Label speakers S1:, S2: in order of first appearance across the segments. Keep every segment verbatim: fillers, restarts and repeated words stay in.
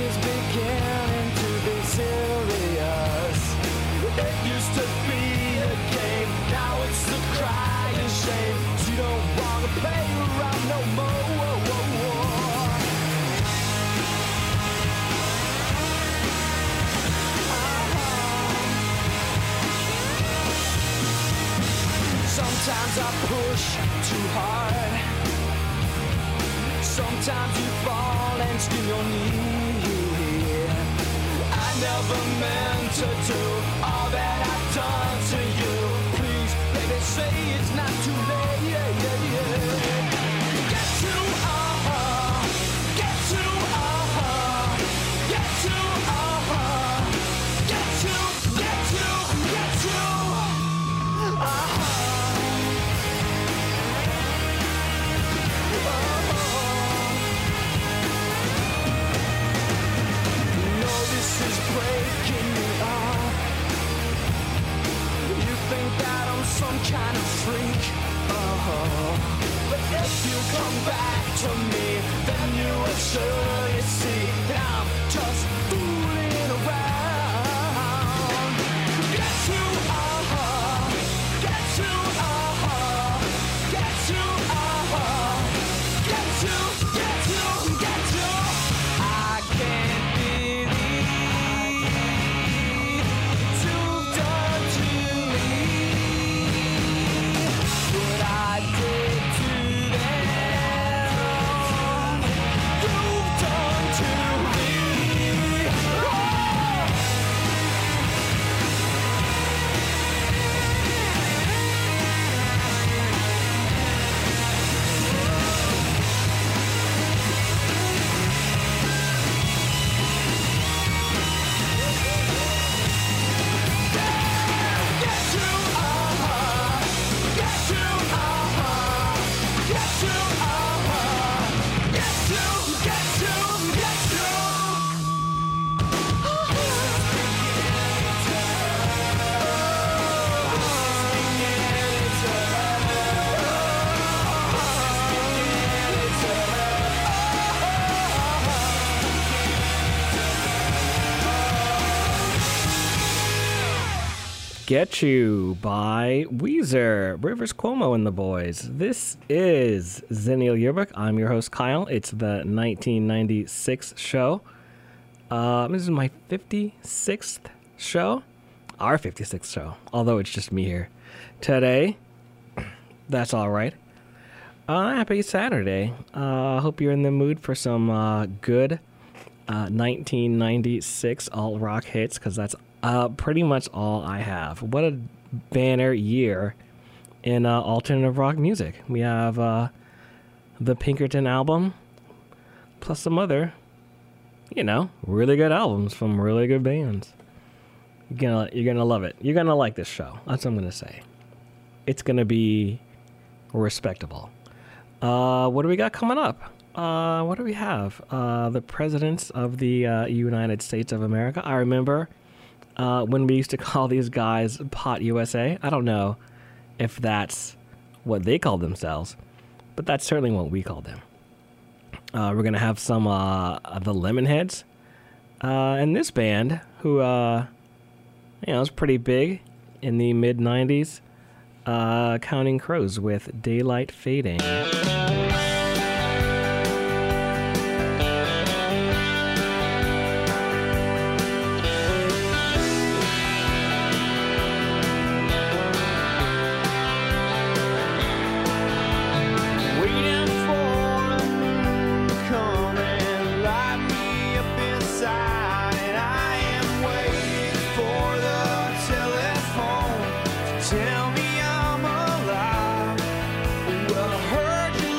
S1: is beginning to be serious. It used to be a game, now it's a crying shame. You don't wanna play around no more. Whoa, whoa, whoa. Sometimes I push too hard. Sometimes you fall and skin your knee. I never meant to do all that I've done to you. Please, baby, say it's not too late. Yeah, yeah, yeah. Get to, uh-huh. Get to, uh-huh. Get to, uh-huh. Get to, get to, get to, uh-huh. Is breaking me up. You think that I'm some kind of freak, uh-huh. But if you come back to me, then you will surely see that I'm just fooling around. Get to, uh-huh. Get to, uh-huh. Get to, uh-huh. Get to, get to, get to. I can't
S2: Get You by Weezer, Rivers Cuomo and the Boys. This is Zennial Yearbook. I'm your host, Kyle. It's the nineteen ninety-six show. Uh, this is my fifty-sixth show. Our fifty-sixth show, although it's just me here today. That's all right. Uh, happy Saturday. I uh, hope you're in the mood for some uh, good uh, nineteen ninety-six alt-rock hits, because that's Uh, pretty much all I have. What a banner year in uh, alternative rock music. We have uh, the Pinkerton album, plus some other, you know, really good albums from really good bands. You're gonna, you're gonna love it. You're gonna like this show. That's what I'm gonna say. It's gonna be respectable. Uh, what do we got coming up? Uh, what do we have? Uh, the presidents of the uh, United States of America. I remember Uh, when we used to call these guys Pot U S A. I don't know if that's what they called themselves, but that's certainly what we called them. Uh, we're going to have some uh, the Lemonheads. Uh, and this band, who uh, you know, was pretty big in the mid nineties, uh, Counting Crows with Daylight Fading.
S1: Tell me I'm alive. Well, I heard you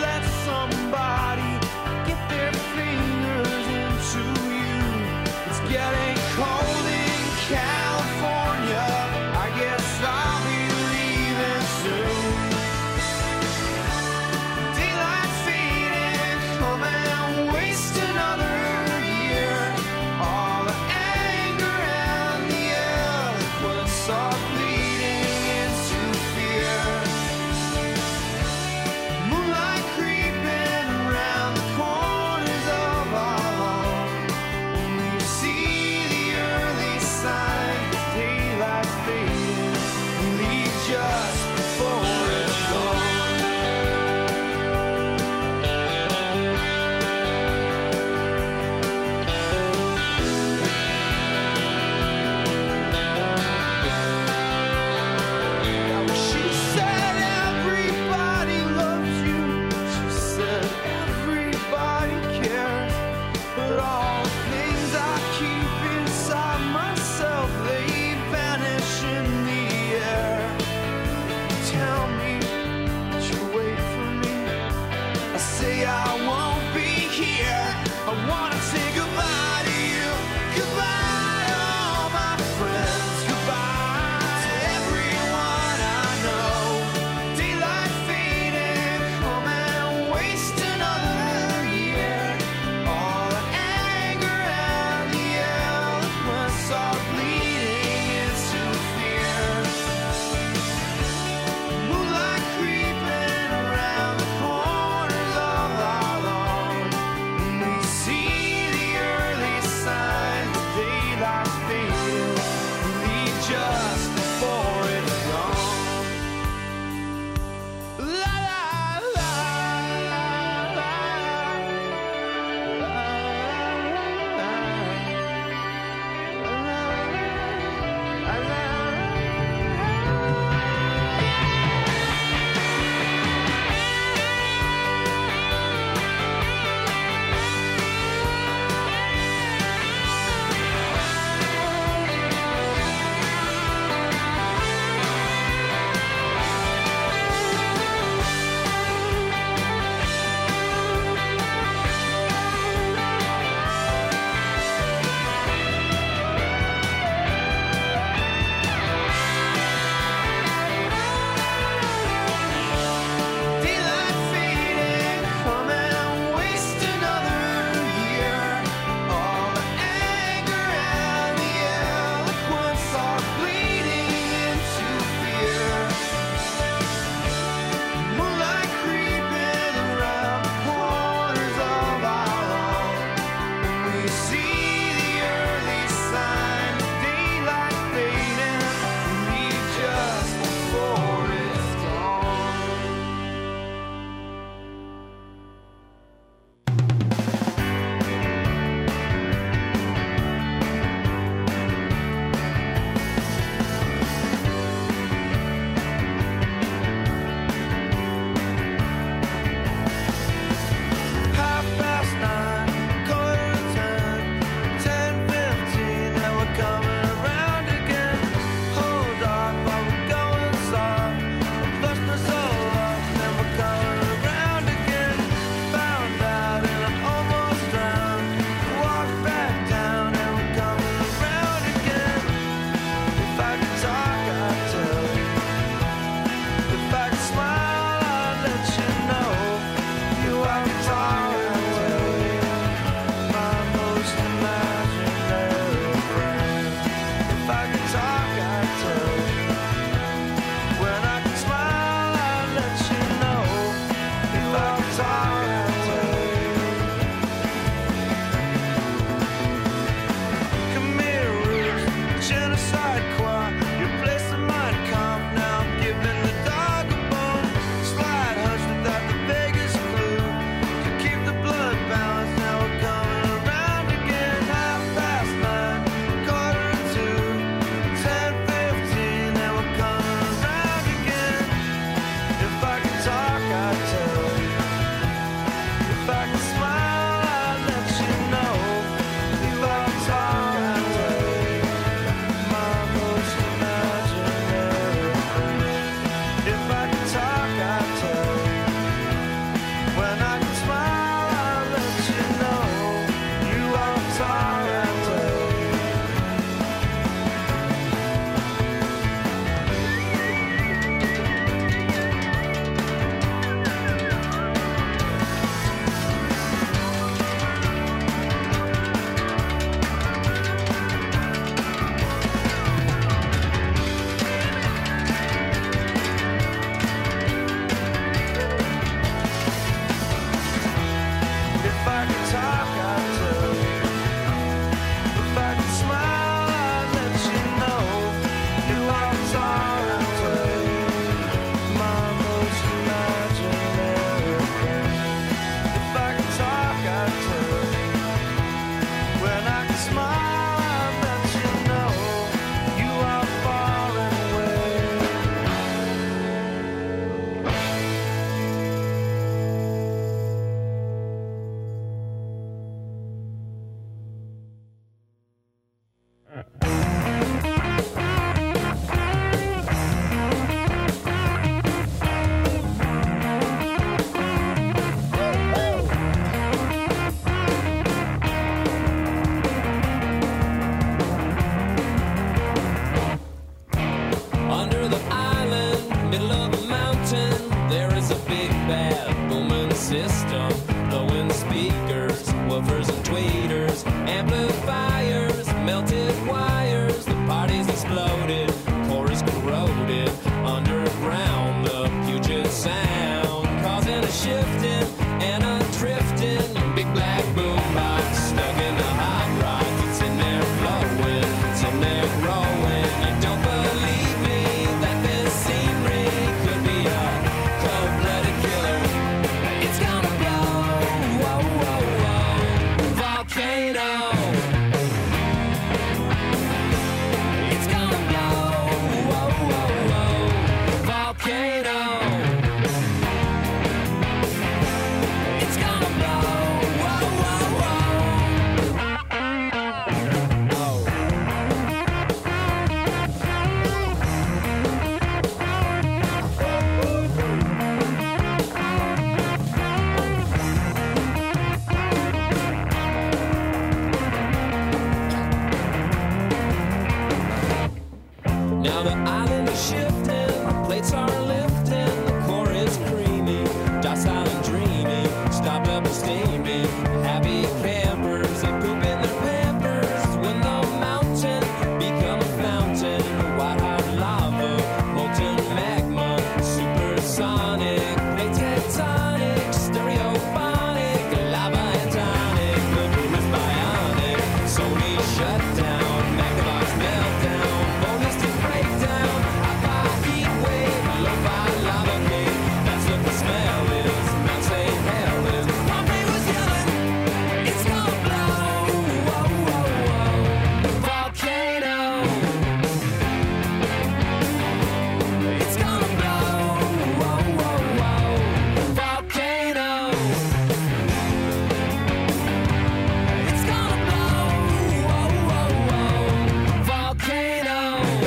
S1: smile that you know you are far away. Under the island, middle of a mountain, there is a big bad booming system. Blowing speakers, woofers and tweeters, amplifiers, melted wires. The party's exploded, chorus corroded. Underground, the Puget Sound, causing a shifting and a drifting. Big black boombox stuck in the hot rods. It's in there flowing, it's in there growing. You don't believe me that this scenery could be a cold-blooded killer. It's gonna blow, whoa, whoa, whoa, volcano. It's gonna blow, whoa, whoa, whoa, volcano. It's gonna blow, whoa, whoa, whoa. Oh. Now the island is shifting, plates are lifting, the core is creamy, docile and dreamy, stopped up and steamy. Happy campers, they poop in their pampers when the mountain become a fountain. White hot lava, molten magma, supersonic, plate tectonic, stereophonic, lava and tonic. The boom is bionic, Sony shut down, Magnavox meltdown, bonus to breakdown, high-fi heat wave, lo-fi lava cake. That's what the smell is. Mount Saint Helens. Pompeii was yelling, it's gonna blow, whoa, whoa, whoa, volcano. It's gonna blow, whoa, whoa, whoa, volcano. It's gonna blow, whoa, whoa, whoa, volcano.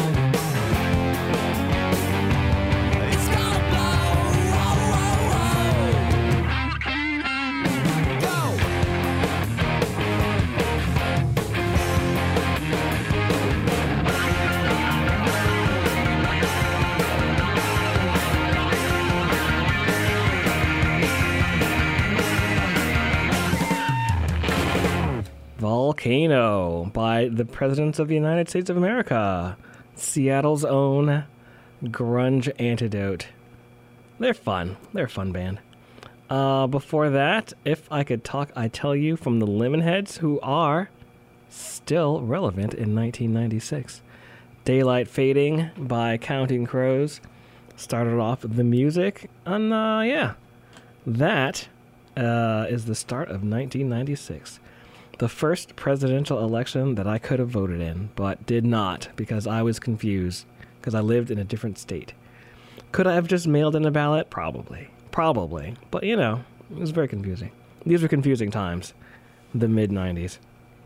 S1: It's gonna blow, whoa, whoa, whoa. Go!
S2: Volcano by the Presidents of the United States of America. Seattle's own grunge antidote. They're fun. They're a fun band. Uh, before that, If I Could Talk, I Tell You from the Lemonheads, who are still relevant in nineteen ninety-six. Daylight Fading by Counting Crows started off the music. And uh, yeah, that uh, is the start of nineteen ninety-six. The first presidential election that I could have voted in, but did not because I was confused because I lived in a different state. Could I have just mailed in a ballot? Probably. Probably. But, you know, it was very confusing. These were confusing times. The mid-nineties.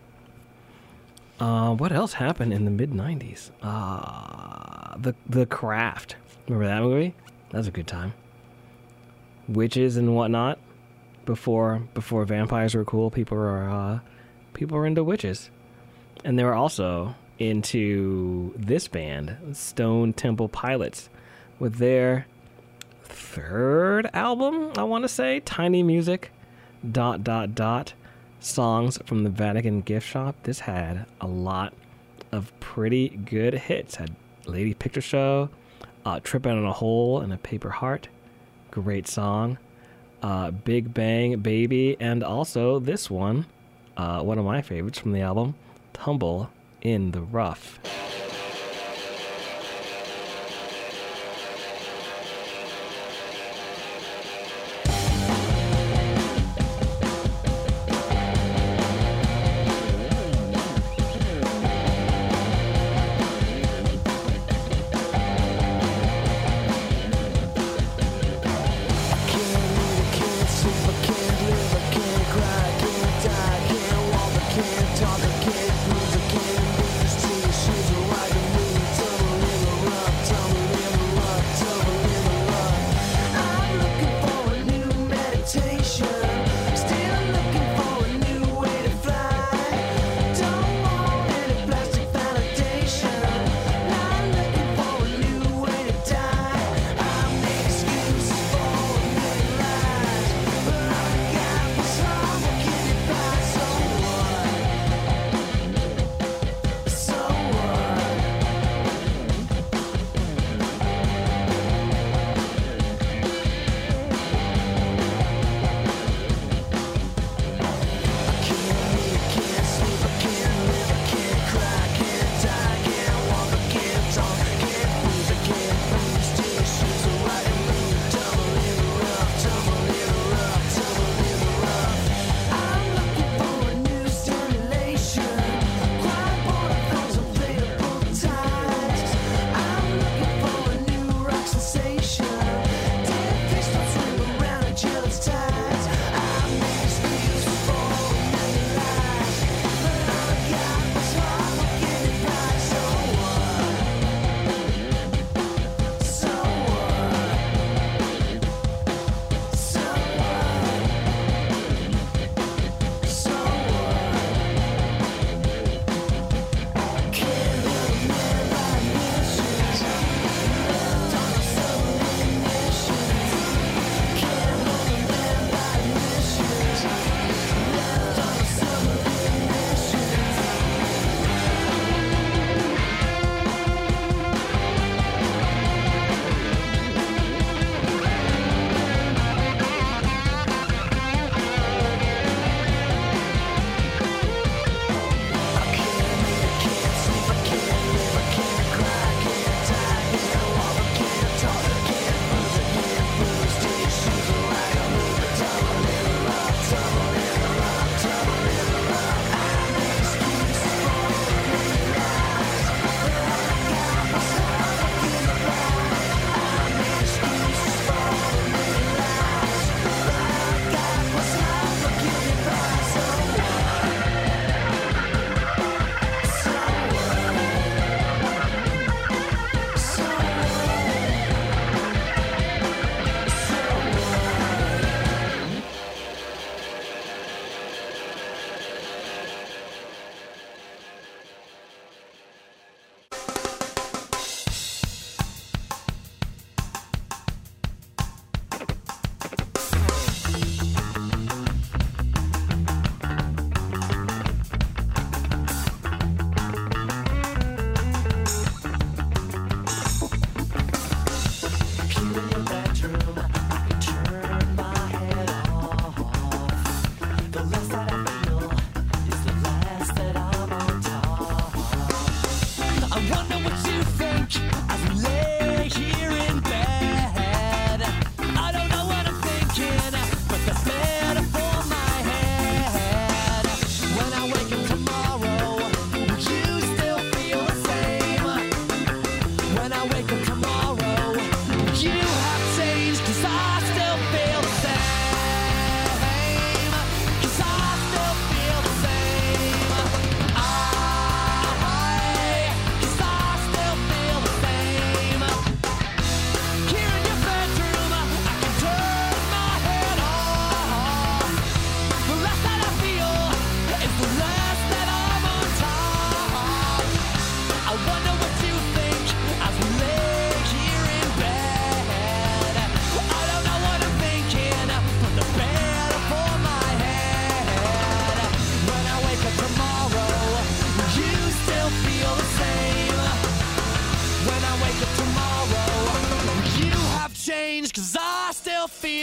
S2: Uh, what else happened in the mid-nineties? Uh, the, the Craft. Remember that movie? That was a good time. Witches and whatnot. Before before vampires were cool, people were, uh, people were into witches. And they were also into this band, Stone Temple Pilots, with their third album, I want to say, Tiny Music, dot, dot, dot, songs from the Vatican Gift Shop. This had a lot of pretty good hits. Had Lady Picture Show, uh, Trippin' on a Hole and a Paper Heart, great song, uh, Big Bang Baby, and also this one, uh, one of my favorites from the album, Tumble in the Rough.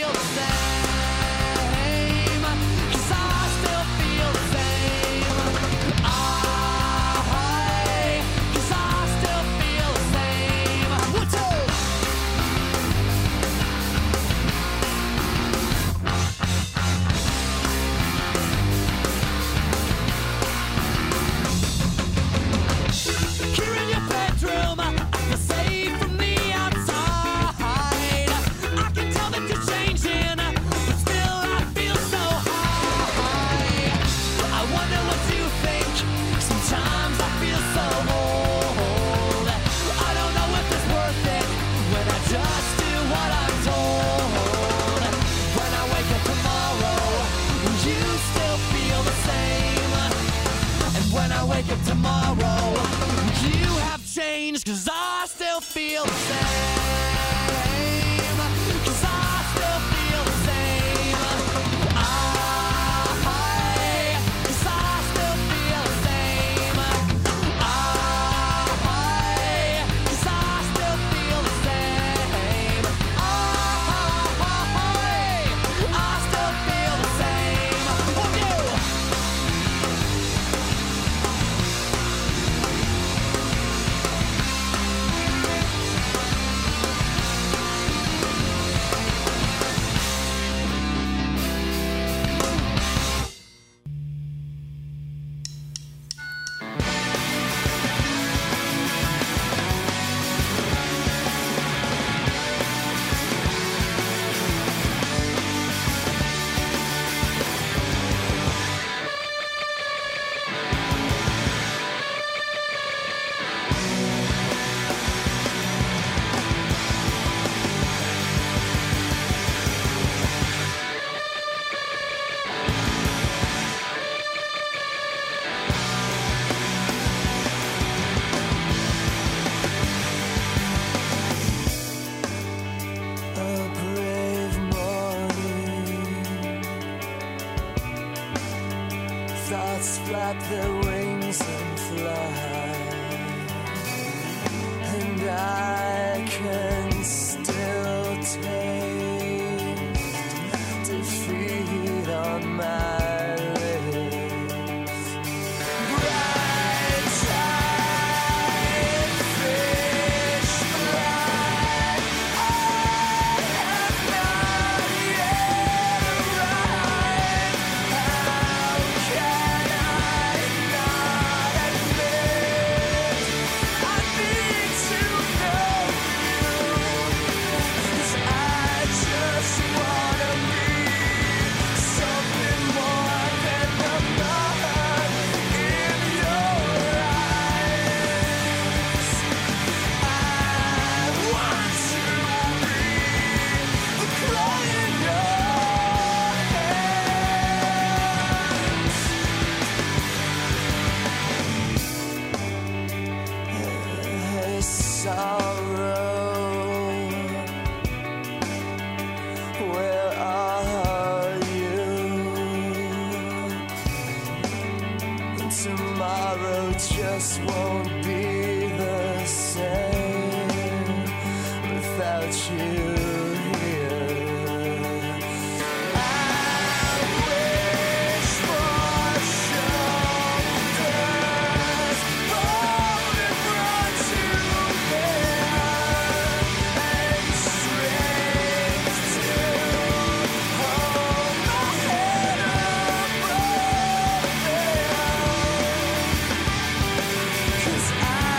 S1: feel the same. 'Cause I still feel the same. I, 'cause I still feel the same. One, two. Here in your bedroom, I feel safe from the outside. I can tell that you're changing, but still I feel so high. I wonder what you think. Sometimes I feel so old. I don't know if it's worth it when I just do what I'm told. When I wake up tomorrow, will you still feel the same? And when I wake up tomorrow, you have changed, 'cause I still feel the same. 'Cause I still feel the same. I, 'cause I still feel the same. I, 'cause I still feel the same. I, I still feel the same. Oh, you. A brave morning, thoughts flap their wings and fly, and I can still taste defeat on my lips. Bright tide, fish fly. I have not yet arrived. How can I not admit I need to know you? 'Cause I just wanna be something more than the mud in your eyes. I want to be the clay in your hands. Hey, sorrow, where are you? Tomorrow just won't be the same without you here. I wish for shoulders bold and broad to bear, and strength to hold my head above them. 'Cause I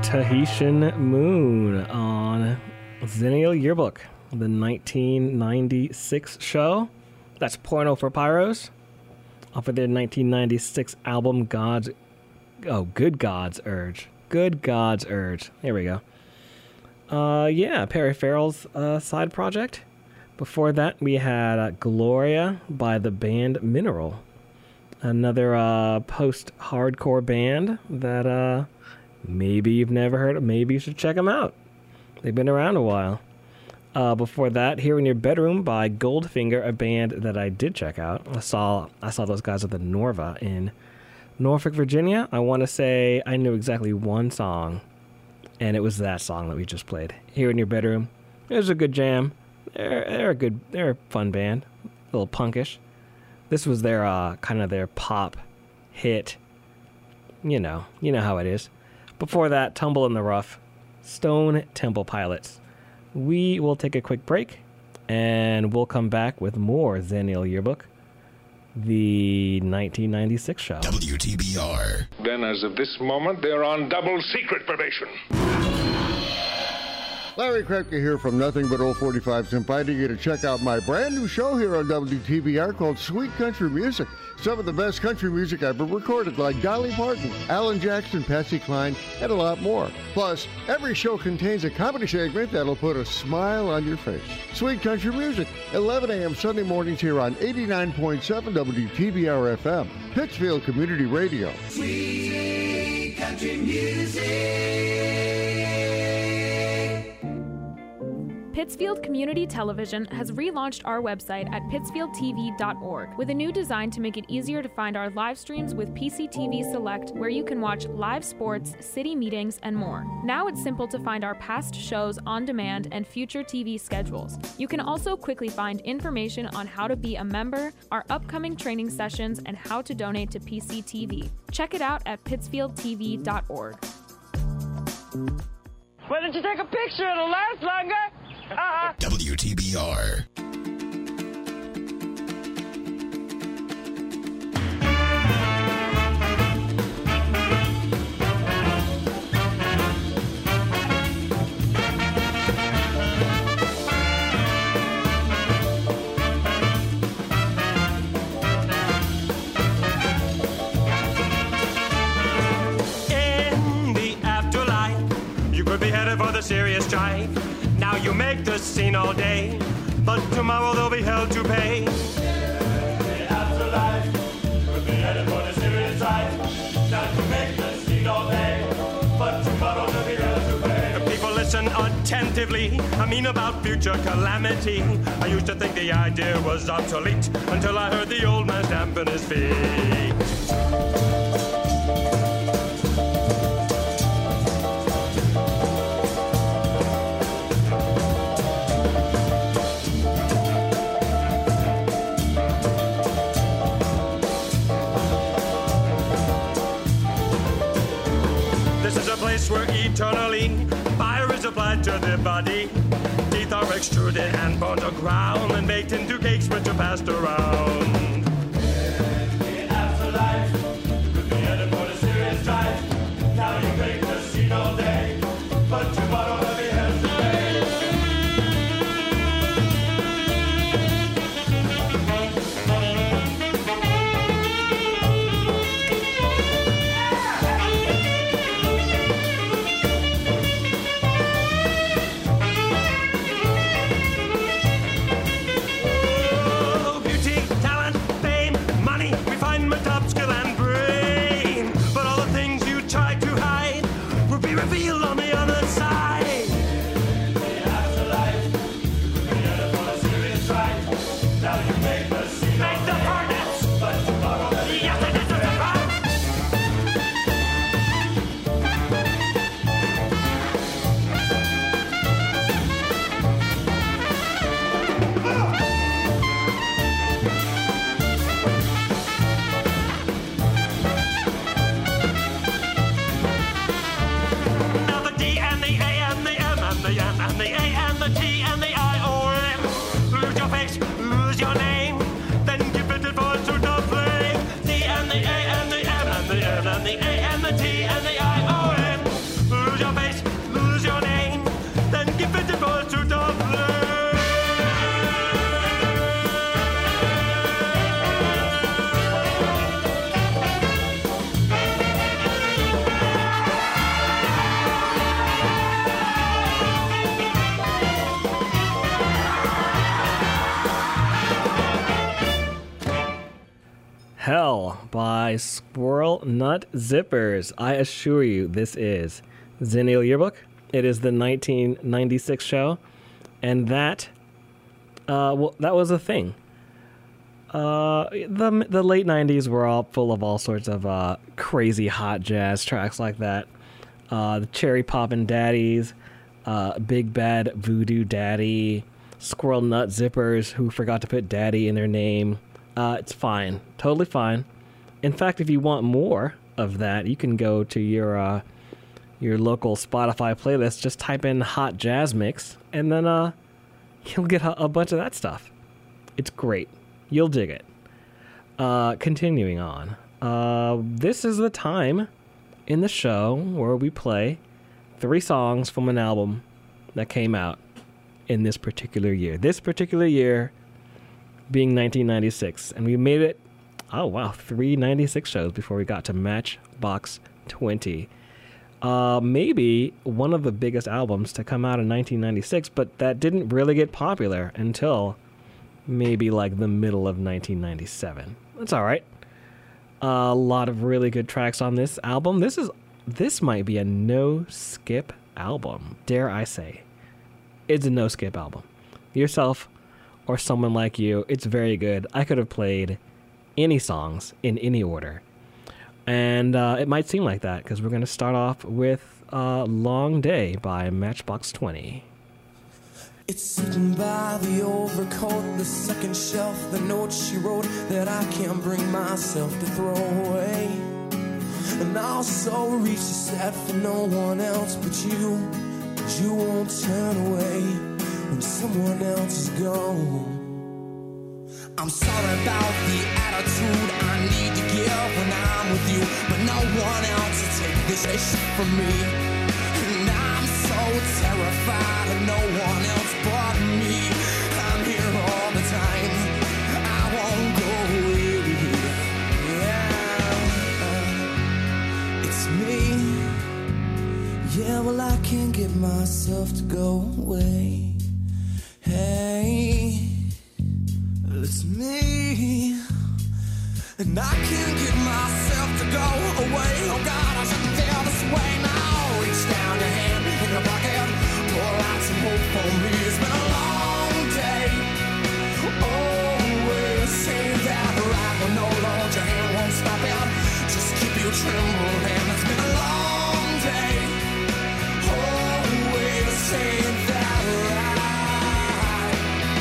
S2: Tahitian Moon on Zennial Yearbook, the nineteen ninety-six show. That's Porno for Pyros, off of their nineteen ninety-six album, God's... Oh, Good God's Urge. Good God's Urge. There we go. Uh, yeah, Perry Farrell's uh, side project. Before that, we had uh, Gloria by the band Mineral. Another uh, post-hardcore band that uh, maybe you've never heard of. Maybe you should check them out. They've been around a while. Uh, before that, Here in Your Bedroom by Goldfinger, a band that I did check out. I saw I saw those guys at the Norva in Norfolk, Virginia. I want to say I knew exactly one song, and it was that song that we just played. Here in Your Bedroom. It was a good jam. They're, they're a good, they're a fun band, a little punkish. This was their uh, kind of their pop hit. You know, you know how it is. Before that, Tumble in the Rough, Stone Temple Pilots. We will take a quick break, and we'll come back with more Zennial Yearbook, the nineteen ninety-six show.
S3: W T B R.
S4: Then, as of this moment, they're on double secret probation.
S5: Larry Krepke here from Nothing But Old forty-fives, inviting you to check out my brand new show here on W T B R called Sweet Country Music. Some of the best country music ever recorded, like Dolly Parton, Alan Jackson, Patsy Cline, and a lot more. Plus, every show contains a comedy segment that'll put a smile on your face. Sweet Country Music, eleven a.m. Sunday mornings here on eighty-nine point seven W T B R F M, Pittsfield Community Radio.
S1: Sweet country music.
S6: Pittsfield Community Television has relaunched our website at pittsfield t v dot org with a new design to make it easier to find our live streams with P C T V Select, where you can watch live sports, city meetings, and more. Now it's simple to find our past shows on demand and future T V schedules. You can also quickly find information on how to be a member, our upcoming training sessions, and how to donate to P C T V. Check it out at pittsfield t v dot org.
S7: Why didn't you take a picture? It'll last longer. Uh-huh.
S3: W T B R.
S8: In the afterlife, you could be headed for the serious strife. Now you make the scene all day, but tomorrow they'll be held to pay. In the afterlife, you could be headed for the serious strife. Now you make the scene all day, but tomorrow they'll be held to pay. The people listen attentively. I mean about future calamity. I used to think the idea was obsolete until I heard the old man stamping his feet. Where eternally fire is applied to the body. Teeth are extruded and bones are ground and baked into cakes which are passed around. In the afterlife, you could be headed for the serious strife. Now you make the scene all day, but tomorrow they'll be held to pay.
S2: by Squirrel Nut Zippers. I assure you, this is Zennial Yearbook. It is the nineteen ninety-six show, and that, uh, well, that was a thing. Uh, the the late nineties were all full of all sorts of uh, crazy hot jazz tracks like that. Uh, the Cherry Poppin' Daddies, uh, Big Bad Voodoo Daddy, Squirrel Nut Zippers who forgot to put Daddy in their name. Uh, it's fine. Totally fine. In fact, if you want more of that, you can go to your uh, your local Spotify playlist. Just type in Hot Jazz Mix, and then uh, you'll get a, a bunch of that stuff. It's great. You'll dig it. Uh, continuing on. Uh, this is the time in the show where we play three songs from an album that came out in this particular year. This particular year being nineteen ninety-six. And we made it, oh wow, three ninety-six shows before we got to Matchbox twenty. Uh, maybe one of the biggest albums to come out in nineteen ninety-six, but that didn't really get popular until maybe like the middle of nineteen ninety-seven. That's all right. A lot of really good tracks on this album. This is this might be a no-skip album, dare I say. It's a no-skip album. Yourself or someone like you, it's very good. I could have played any songs in any order. And uh, it might seem like that because we're going to start off with uh, Long Day by Matchbox twenty.
S1: It's sitting by the overcoat, the second shelf, the note she wrote that I can't bring myself to throw away. And I also reach a set for no one else but you. But you won't turn away when someone else is gone. I'm sorry about the attitude I need to give when I'm with you, but no one else will take this shit from me. And I'm so terrified of no one else but me. I'm here all the time, I won't go away. Yeah, it's me. Yeah, well I can't get myself to go away. Hey, it's me. And I can't get myself to go away. Oh God, I shouldn't feel this way now. Reach down your hand in your pocket, pour out some hope for me. It's been a long day. Always say that right when no load your hand won't stop it. Just keep you trembling. It's been a long day. Always say that right.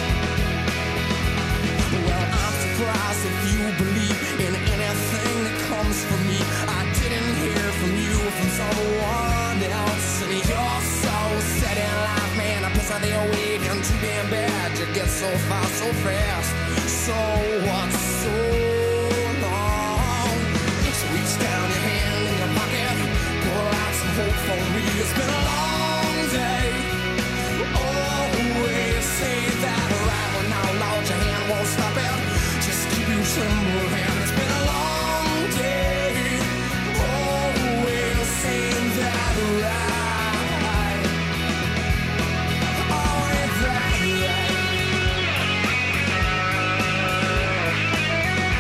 S1: Well, I'm surprised if you believe in anything that comes from me. I didn't hear from you, from someone else. And you're so set in life, man. I piss on the way and too damn bad. You get so far, so fast. So what's so long? Just reach down your hand in your pocket, pour out some hope for me. It's been a long day. Always say that right when out loud your hand won't stop it. Just keep you trembling. It's been a long day. Always say that right. Always that right.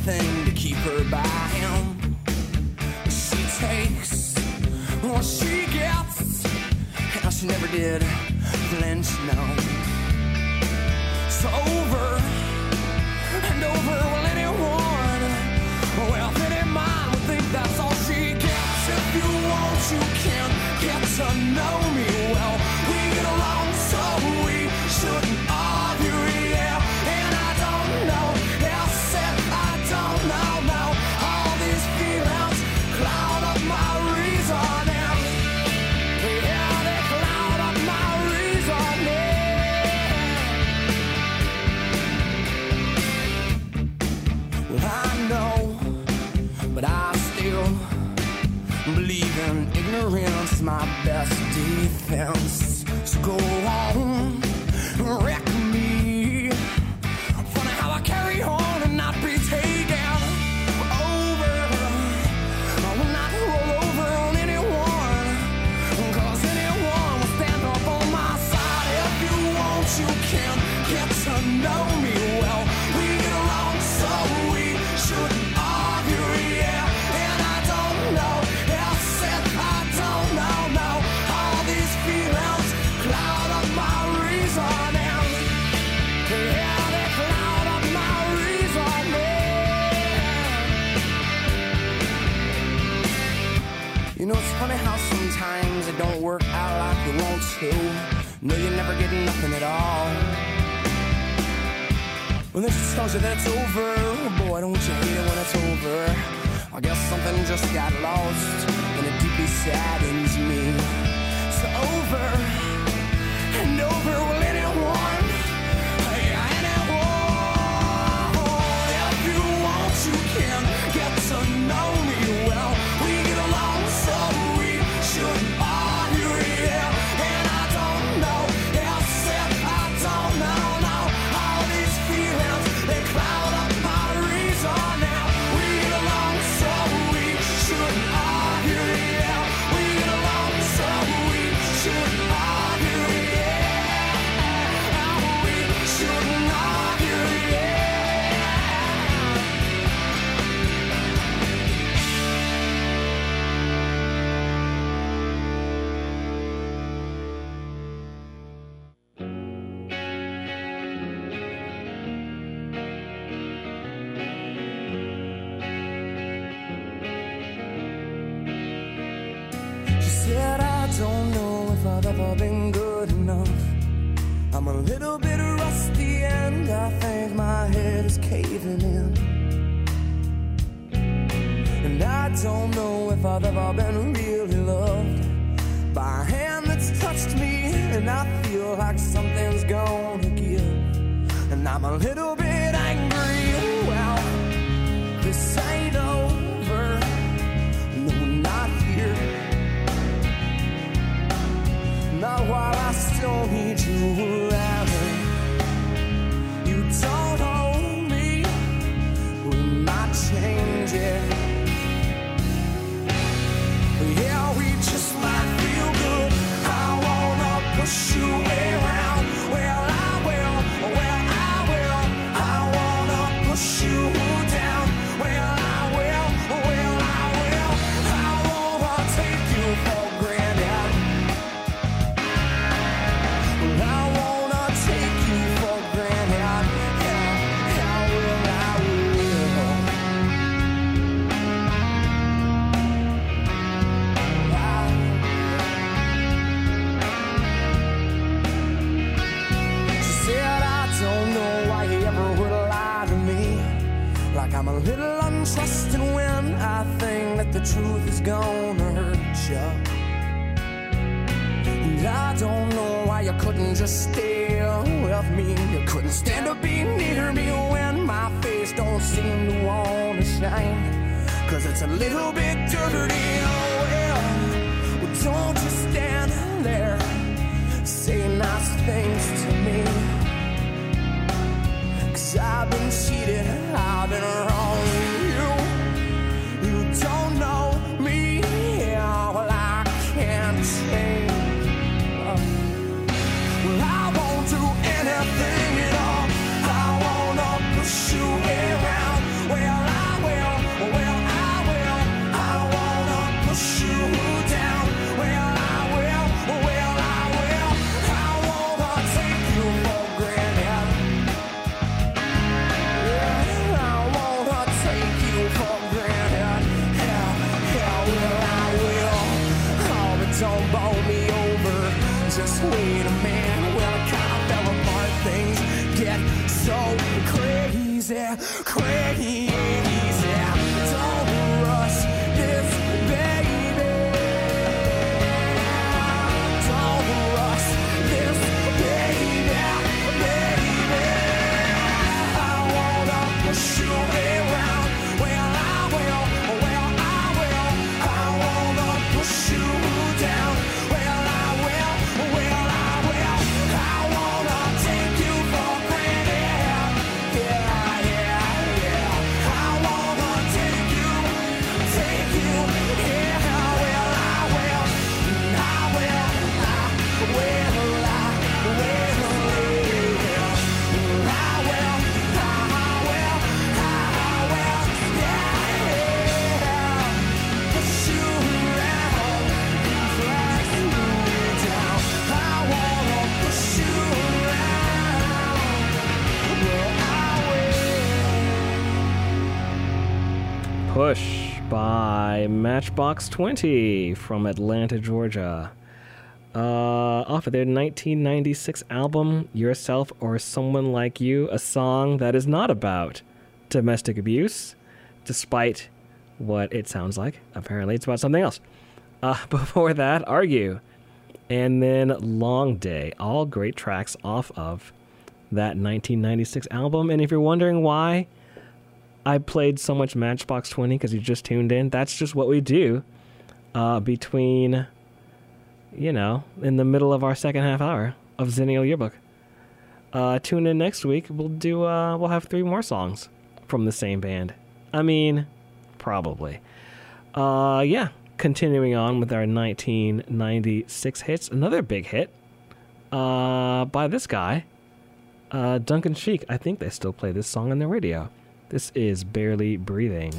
S1: anything to keep her by him. She takes what she gets, and she never did flinch, no. So over and over, will anyone with any mind would think that's all she gets. If you want, you can get to know me well. We get along, so we shouldn't argue, yeah. And I don't know, yes, I don't know, no. All these feelings cloud up my reasoning. Yeah, they cloud up my reasoning. Well, I know, but I still believe in ignorance, my best defense. So go on, wreck me. Funny how I carry on and not be taken over. I will not roll over on anyone, cause anyone will stand up on my side. If you want, you can get to know me well. We get along, so we shouldn't argue, yeah. And I don't know, yes, and I don't know, no. All these feelings cloud up my reasoning. Yeah, they cloud up my reasoning. You know, it's funny how sometimes it don't work out like you want to. No, you never get nothing at all. When this just tells you that it's over, boy, don't you hate it when it's over. I guess something just got lost, and it deeply saddens me. So over and over, will anyone, yeah, anyone. If you want, you can get to know me well. We get along, so we shouldn't argue, yeah. And I don't know, yes, and I don't know, no. All these feelings, they cloud up my reason now. We get along, so we shouldn't argue, yeah. We get along, so we shouldn't argue, yeah. We shouldn't argue, yeah. She said, I don't know if I've ever been good enough. I'm a little bit rusty and I think my head is caving in. And I don't know if I've ever been really loved by a hand that's touched me, and I feel like something's gonna give. And I'm a little bit angry, well, this ain't over, no, not here. Not while I still need you around. You don't own me, we might change it. Yeah, we just might feel good. I wanna push you around. Well, I will, well, I will. I wanna push you down. Well, I will, well, I will. I wanna take you for granted. Well, I wanna take you for granted. Yeah, I will, I will. She said, I don't know why you ever would lie to me. Like I'm a little untrusting when I think that the truth is gonna hurt you. And I don't know why you couldn't just stay with me. You couldn't stand to be near me when my face don't seem to wanna shine. Cause it's a little bit dirty, oh well. Well, don't just stand there, say nice things to me. Cause I've been cheated, I've been wrong with you. You don't know me, yeah, well I can't change. Well, I won't do anything at all. I wanna push you around. Well, I get so crazy, crazy. Don't rush this, baby. Don't rush this, baby, baby. I wanna push you around. Well, I will, well, I will. I wanna push you down. Well, I will, well, I will. I wanna take you for granted. Yeah, yeah, yeah. I wanna take you, take you. Yeah, well, I will, I will, I will, I will, I will, I will, yeah. Push you around, drag you down. I wanna push you around. Well, I will.
S2: Push by Matchbox twenty from Atlanta, Georgia. Uh, off of their nineteen ninety-six album, Yourself or Someone Like You, a song that is not about domestic abuse, despite what it sounds like. Apparently, it's about something else. Uh, before that, Argue, and then Long Day, all great tracks off of that nineteen ninety-six album. And if you're wondering why I played so much Matchbox twenty because you just tuned in, that's just what we do uh, between, you know, in the middle of our second half hour of Zennial Yearbook. Uh, tune in next week. We'll do. Uh, we'll have three more songs from the same band. I mean, probably. Uh, yeah. Continuing on with our nineteen ninety-six hits, another big hit uh, by this guy, uh, Duncan Sheik. I think they still play this song on the radio. This is Barely Breathing.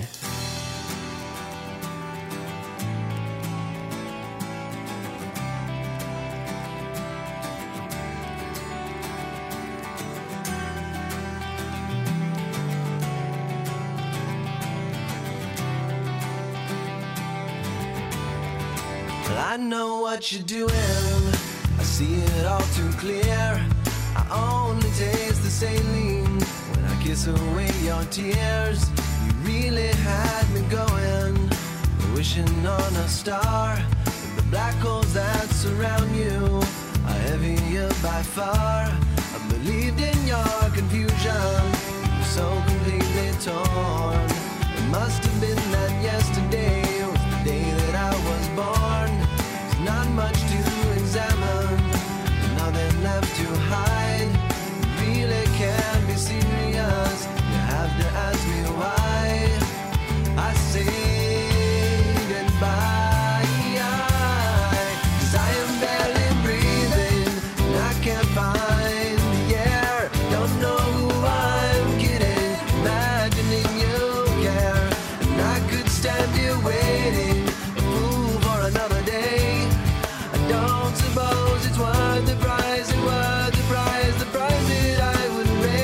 S1: I know what you're doing, I see it all too clear. I only taste the saline when I kiss away your tears. You really had me going, wishing on a star. And the black holes that surround you are heavier by far. I believed in your confusion, you're so completely torn. It must have been that yesterday was the day that I was born. There's not much to examine, nothing left to hide. You really can't be serious, you have to ask me why. I say goodbye, 'cause I am barely breathing, and I can't find the air. Don't know who I'm kidding, imagining you care. And I could stand here waiting, a fool for another day. I don't suppose it's worth the price, it's worth the price, the price that I would pay.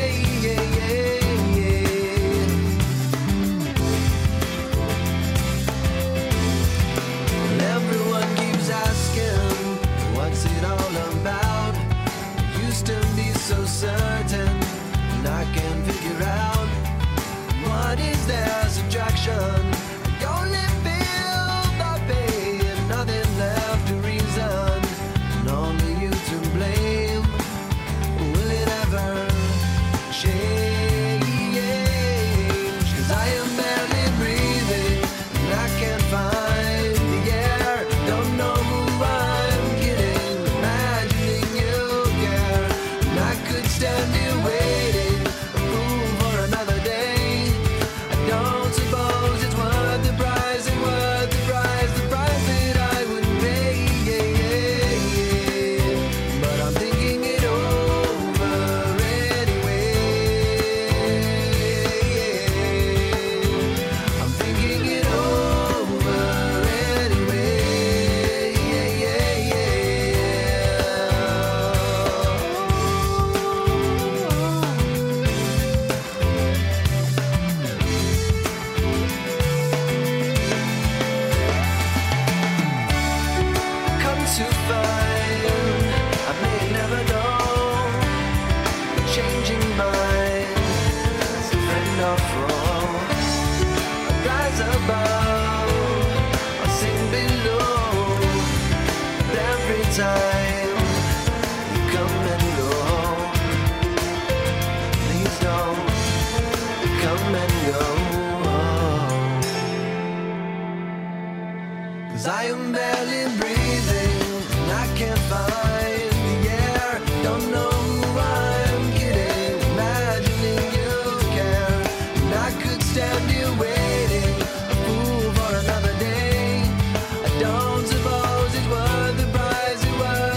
S1: Well, everyone keeps asking, what's it all about? I used to be so certain, and I can't figure out, what is their subtraction? I only feel the pain, nothing left to reason, and only you to blame. Will it ever change? 'Cause I am barely breathing, and I can't find the air. Don't know who I'm kidding, imagining you care. And I could stand here waiting, a fool for another day. I don't suppose it's worth the price, it's worth the price, the price that I would pay. But I'm thinking it over anyway. time. You come and go. Please don't come and go. 'Cause I am barely breathing and I can't find the air. Don't know who I'm kidding, imagining you care. And I could stand here waiting, a fool for another day. I don't suppose it's worth the price, it's worth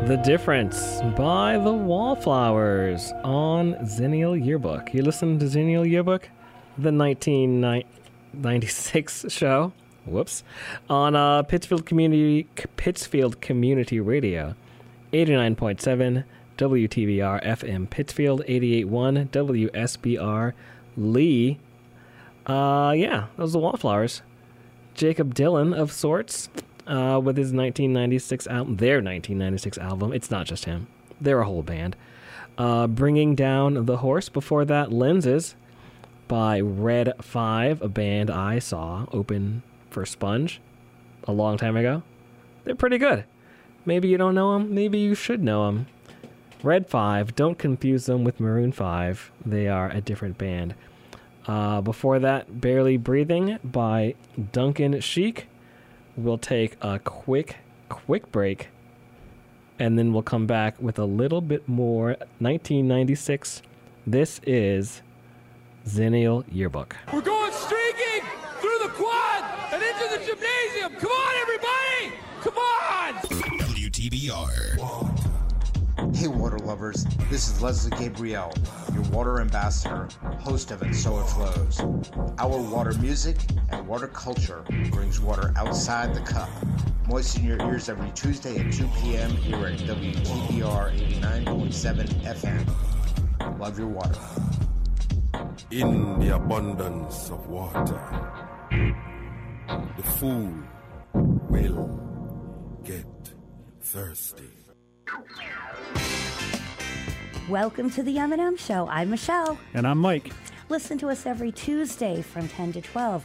S2: The Difference by the Wallflowers on Zennial Yearbook. You listen to Zennial Yearbook, the nineteen ninety-six show, whoops, on uh, Pittsfield Community Pittsfield Community Radio, eighty-nine point seven W T B R F M Pittsfield, eighty-eight point one W S B R Lee. Uh, yeah, those are the Wallflowers. Jacob Dylan of sorts. Uh, with his nineteen ninety-six album, their nineteen ninety-six album. It's not just him. They're a whole band. Uh, Bringing Down the Horse. Before that, Lenses by Red five, a band I saw open for Sponge a long time ago. They're pretty good. Maybe you don't know them. Maybe you should know them. Red five, don't confuse them with Maroon five. They are a different band. Uh, before that, Barely Breathing by Duncan Sheik. We'll take a quick, quick break, and then we'll come back with a little bit more nineteen ninety-six. This is Zennial Yearbook.
S1: We're going streaking through the quad and into the gymnasium. Come on, everybody! Come on!
S3: W T B R.
S9: Hey, water lovers. This is Leslie Gabriel, your water ambassador, host of And So It Flows. Our water music and water culture brings water outside the cup. Moisten your ears every Tuesday at two p.m. here at W T B R eighty-nine point seven F M. Love your water.
S10: In the abundance of water, the fool will get thirsty.
S11: Welcome to the Yum and Um Show. I'm Michelle.
S12: And I'm Mike.
S11: Listen to us every Tuesday from ten to twelve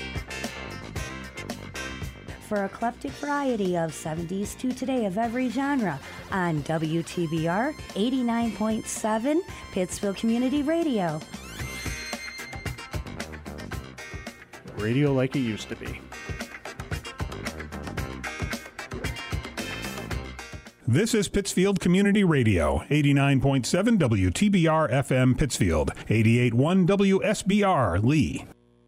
S11: for an eclectic variety of seventies to today of every genre on W T B R eighty-nine point seven Pittsfield Community Radio.
S12: Radio like it used to be.
S13: This is Pittsfield Community Radio, eighty-nine point seven W T B R F M Pittsfield, eighty-eight point one W S B R Lee.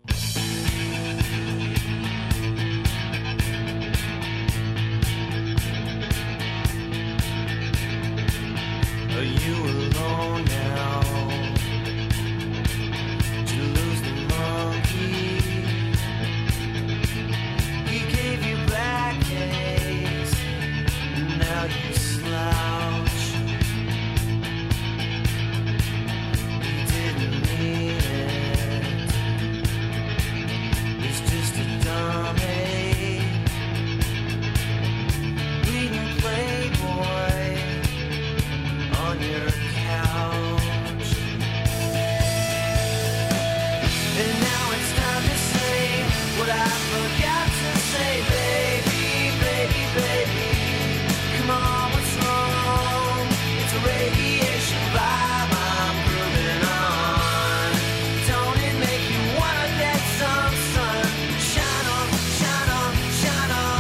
S1: Are you alone now? Did you lose the monkey? He gave you backaches, and now you slouch. He didn't mean it. He's just a dummy. Reading Playboy on your couch. And now it's time to say what I forgot to say, baby, baby, baby. Come on, what's wrong? It's a radiation vibe I'm grooving on. Don't it make you wanna get some sun? Shine on, shine on, shine on.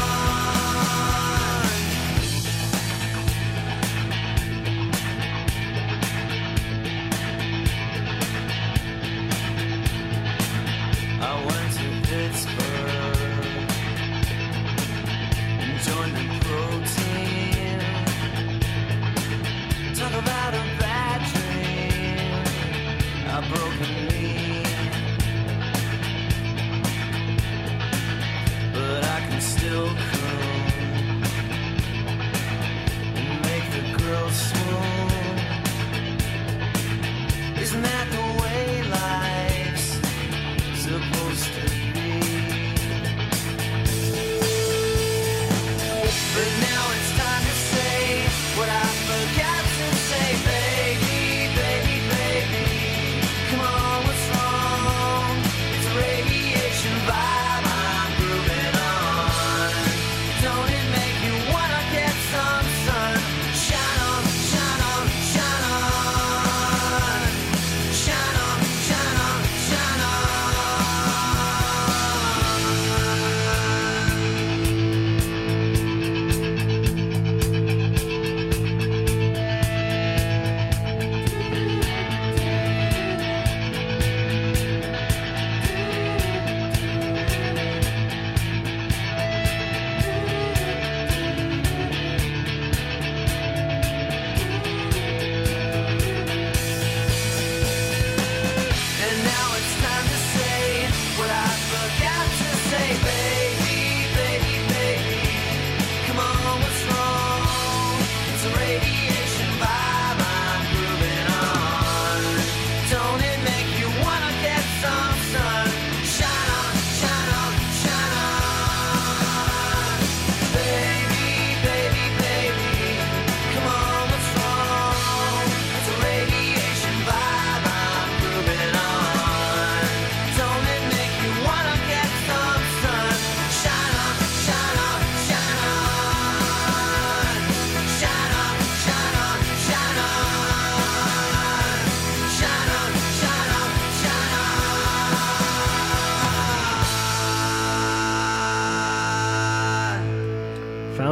S1: I went to Pittsburgh and joined the pro team. Talk about a bad dream, a broken knee. But I can still croon and make the girls swoon. Isn't that the way life's supposed to be? But now it's time to say what I forgot to say, baby, baby, baby. Come on, what's wrong?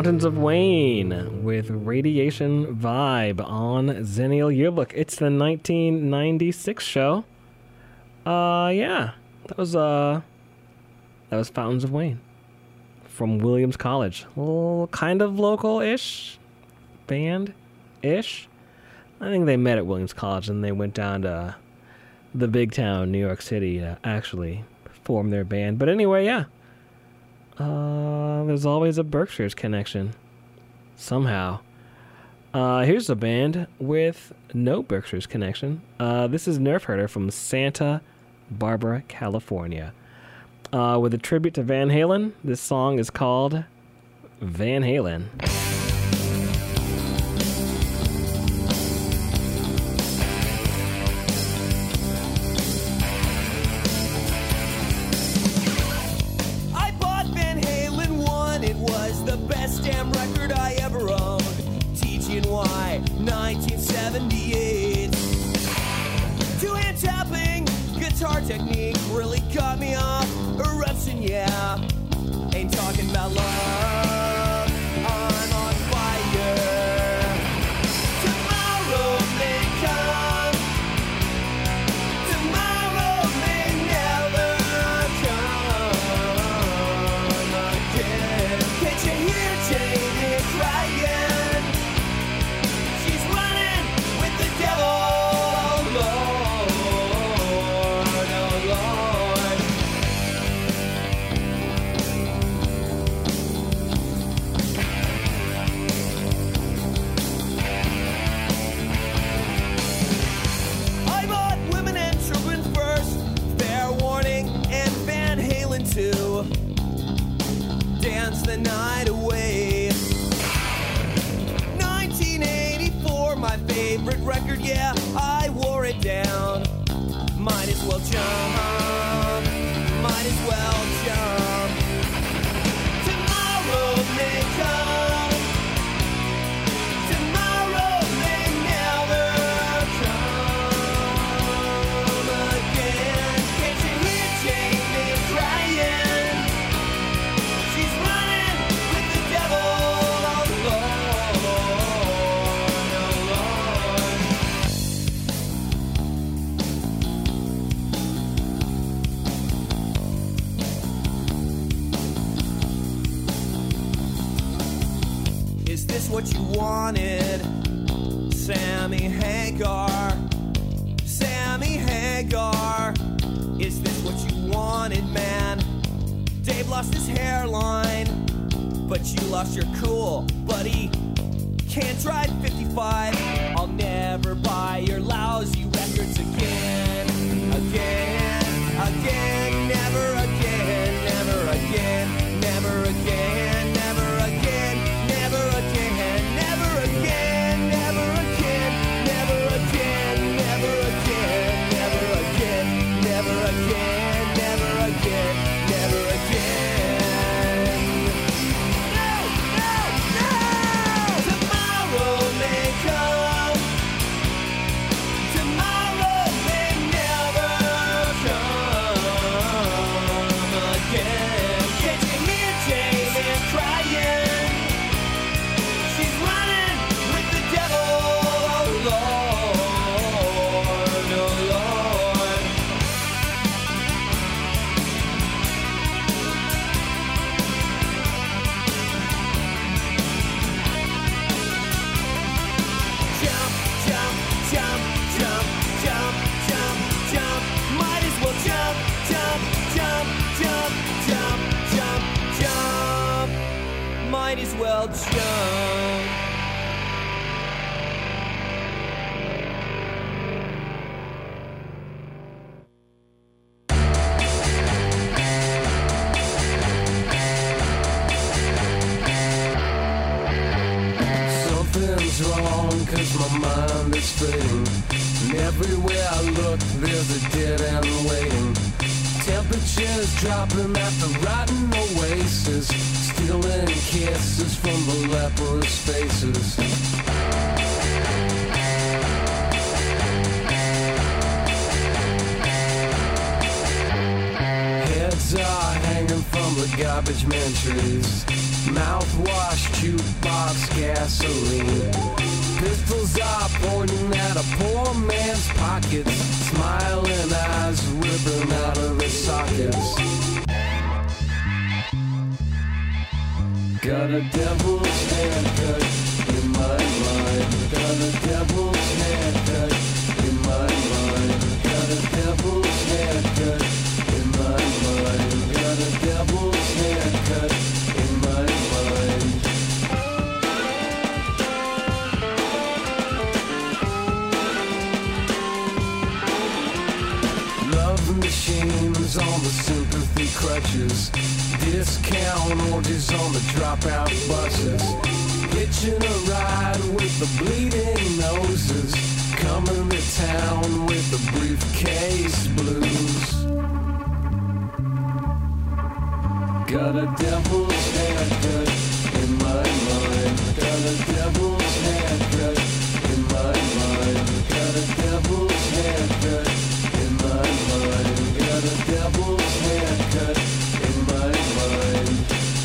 S2: Fountains of Wayne with Radiation Vibe on Zennial Yearbook. It's the nineteen ninety-six show. Uh, yeah, that was uh, that was Fountains of Wayne from Williams College. Well, kind of local-ish band-ish. I think they met at Williams College and they went down to the big town, New York City, to actually form their band. But anyway, yeah. Uh, there's always a Berkshires connection. Somehow. Uh, here's a band with no Berkshires connection. Uh, this is Nerf Herder from Santa Barbara, California. Uh, with a tribute to Van Halen, this song is called Van Halen.
S1: Damn record I ever owned, teaching why nineteen seventy-eight. Two-hand tapping, guitar technique really got me off. Eruption, yeah, ain't talking about love. I'm on fire. Tomorrow may come. Tomorrow may never come again. Can't you hear? Crying, she's running with the devil. Oh Lord, oh Lord. I bought Women and Children first, Fair Warning, and Van Halen too. Dance the night away. nineteen eighty-four, my favorite record, yeah, I wore it down. Might as well jump, might as well jump. Tomorrow may come, tomorrow may never come again. Can't you hear Jamie crying? She's running with the devil. Is this what you wanted? Sammy Hagar, Sammy Hagar. Is this what you wanted, man? Dave lost his hairline, but you lost your cool, buddy. Can't drive fifty-five. I'll never buy your lousy records again. Again, again, never again, never again, never again, never again, never again, never again, never again, never again, never again, never again, never again, never again, never again. No, no, no! Tomorrow may come. Tomorrow may never come again. Can't you hear Jamie crying? She's running with the devil. Oh Lord, oh Lord. Jump, jump, jump, jump, jump, jump, jump. Might as well jump, jump, jump, jump, jump, jump, jump. Might as well jump.
S14: Something's wrong, cause my mind is fading. And everywhere I look, there's a dead end waiting. Temperatures dropping at the rotten oasis, stealing kisses from the leprous faces. Heads are hanging from the garbage man trees. Mouthwash, jukebox, gasoline. Pistols are pointing at a poor man's pockets. Smiling eyes ripping out of their sockets. Got a devil's haircut in my mind. Got a devil's haircut in my mind. Got a devil's haircut in my mind. Got a devil's haircut in my mind. Love machines on the sympathy crutches. Discount orgies on the dropout buses. Hitching a ride with the bleeding noses. Coming to town with the briefcase blues. Got a devil's haircut in my mind. Got a devil's haircut in my mind. Got a devil's haircut in my mind. Got a devil's haircut in my mind.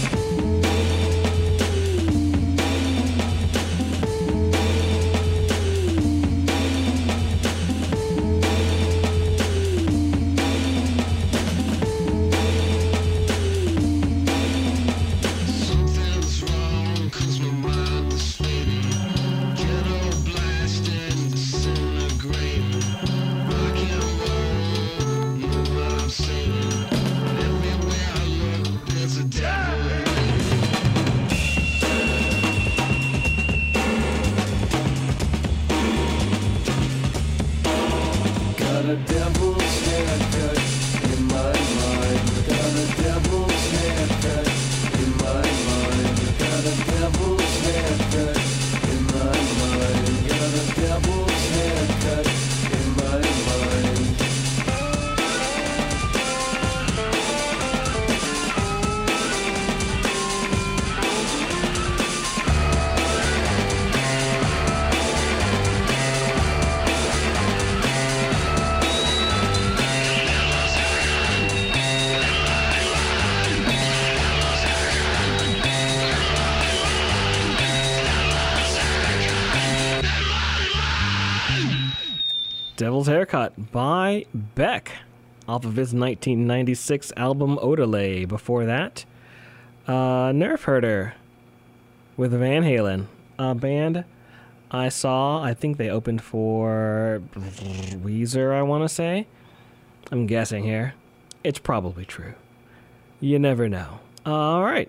S2: Devil's Haircut by Beck off of his nineteen ninety-six album Odelay. Before that, uh, Nerf Herder with Van Halen, a band I saw. I think they opened for Weezer, I want to say. I'm guessing here. It's probably true. You never know. Uh, all right.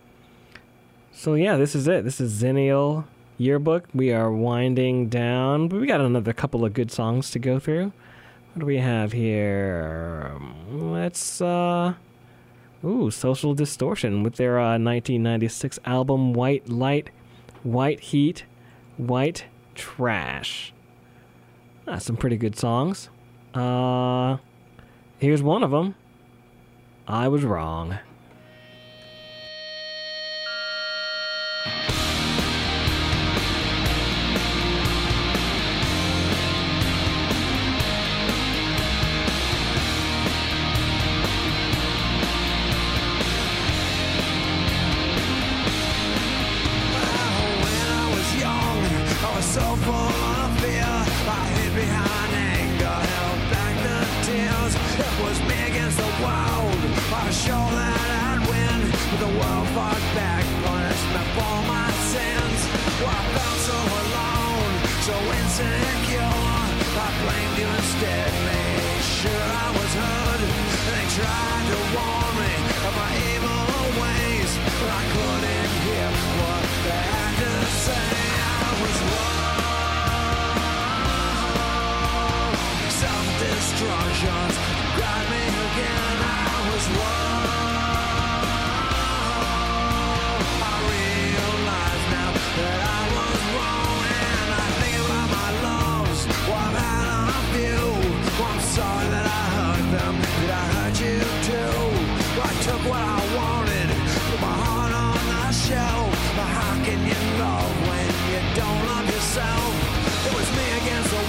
S2: So yeah, this is it. This is Xennial Yearbook. We are winding down, but we got another couple of good songs to go through. What do we have here? Um, let's, uh... Ooh, Social Distortion with their uh, nineteen ninety-six album White Light, White Heat, White Trash. Ah, some pretty good songs. Uh, here's one of them. I Was Wrong.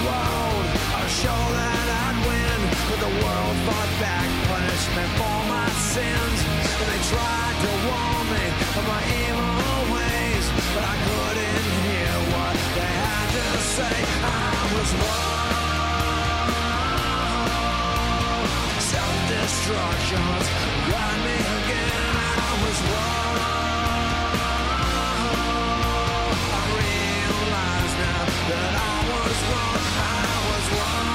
S1: Show that I'd win, but the world fought back, punishment for my sins, and they tried to warn me of my evil ways, but I couldn't hear what they had to say. I was wrong. Self-destruction's got me again. I was wrong. I realize now that I was wrong. I was wrong.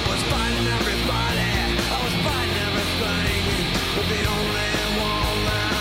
S1: The only one that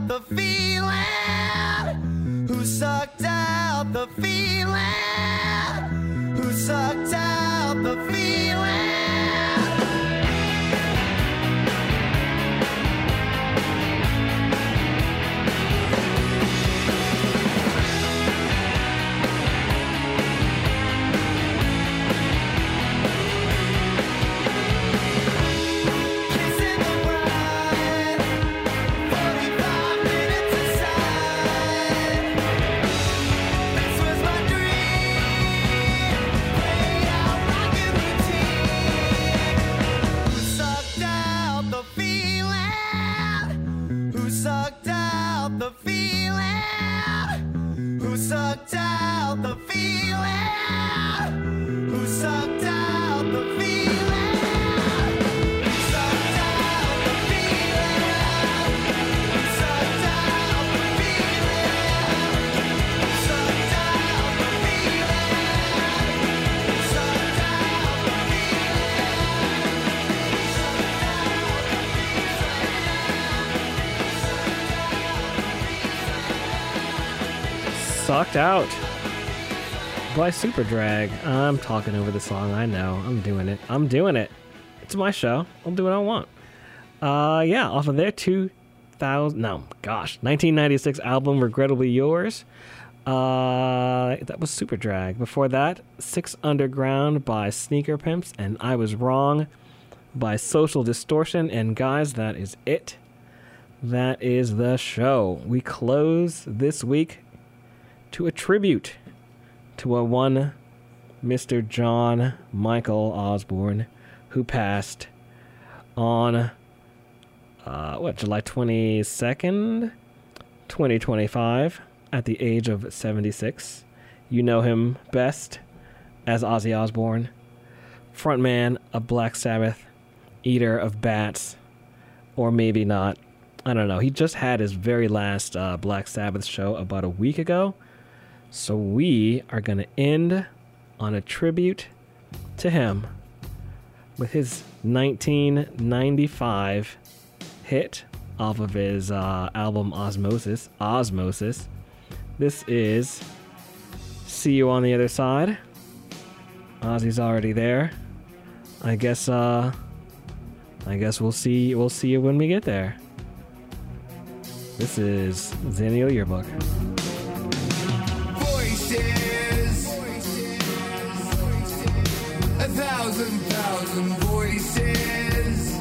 S1: out the feeling? Who sucked out the feeling? Who sucked out the feeling?
S2: Sucked Out by Superdrag. I'm talking over the song. I know. I'm doing it. I'm doing it. It's my show. I'll do what I want. Uh, yeah, off of their two thousand, no, gosh, nineteen ninety-six album, Regrettably Yours. Uh, that was Superdrag. Before that, Six Underground by Sneaker Pimps and I Was Wrong by Social Distortion. And guys, that is it. That is the show. We close this week to a tribute to a one Mister John Michael Osborne, who passed on, uh, what, July twenty-second, twenty twenty-five, at the age of seventy-six. You know him best as Ozzy Osbourne, frontman of Black Sabbath, eater of bats, or maybe not. I don't know. He just had his very last uh, Black Sabbath show about a week ago. So we are going to end on a tribute to him with his nineteen ninety-five hit off of his uh, album Osmosis. Osmosis. This is See You on the Other Side. Ozzy's already there. I guess uh I guess we'll see we'll see you when we get there. This is Zennial Yearbook.
S1: Voices, a thousand, thousand voices,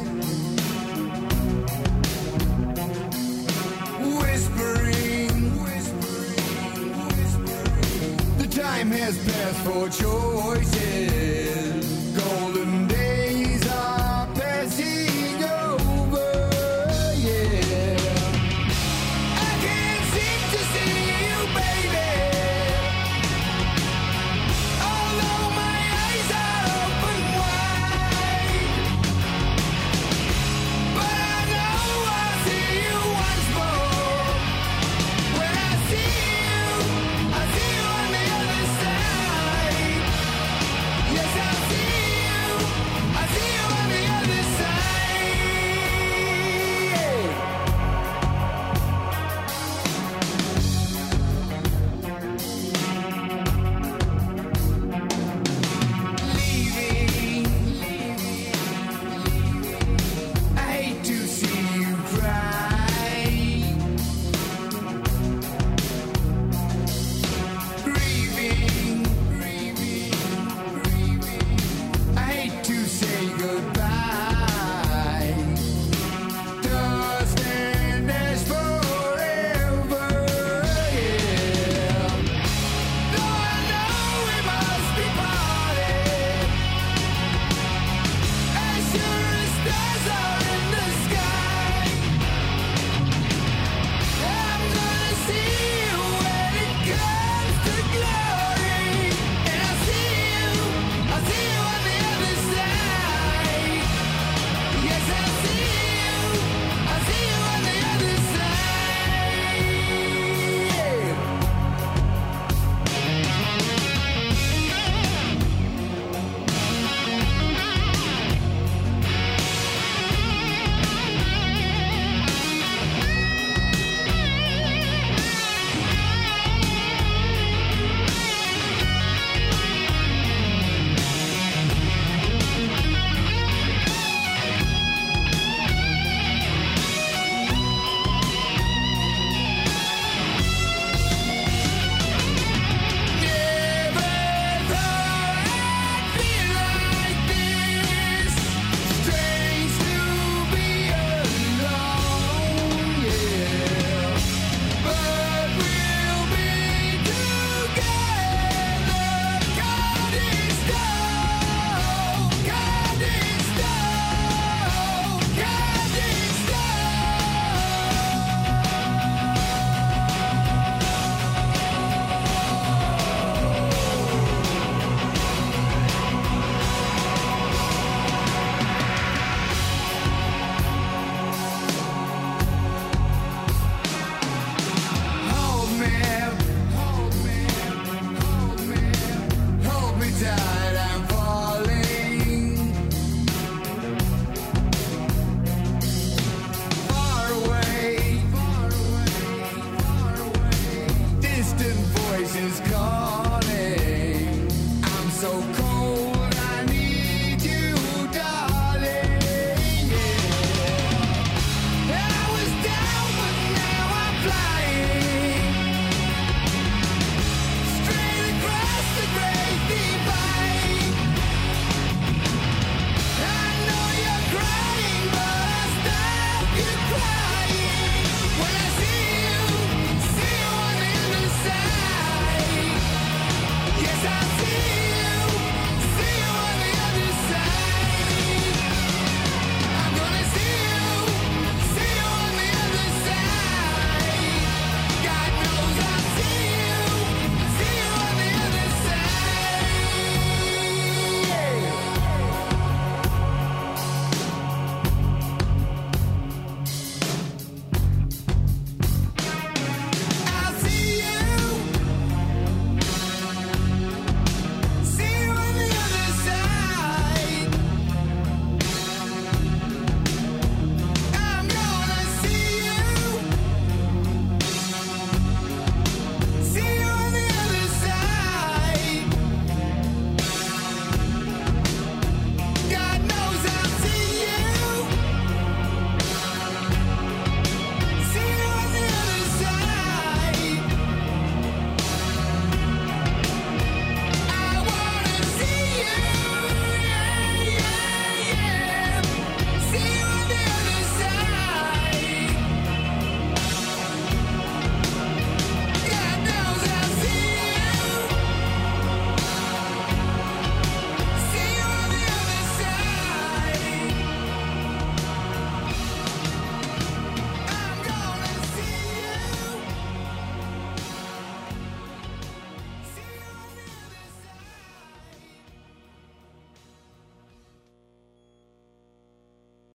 S1: whispering, whispering, whispering. The time has passed for choices.